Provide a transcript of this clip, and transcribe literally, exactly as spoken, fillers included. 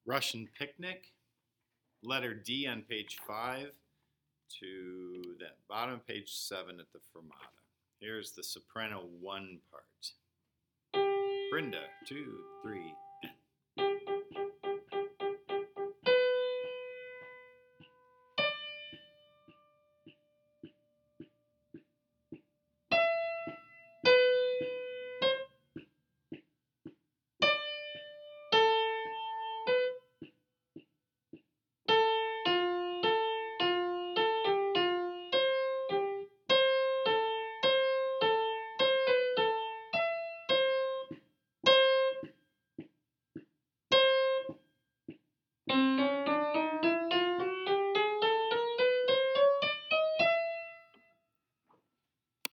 Russian Picnic, letter D on page five to the bottom of page seven at the fermata. Here's the soprano one part. Brenda, two, three.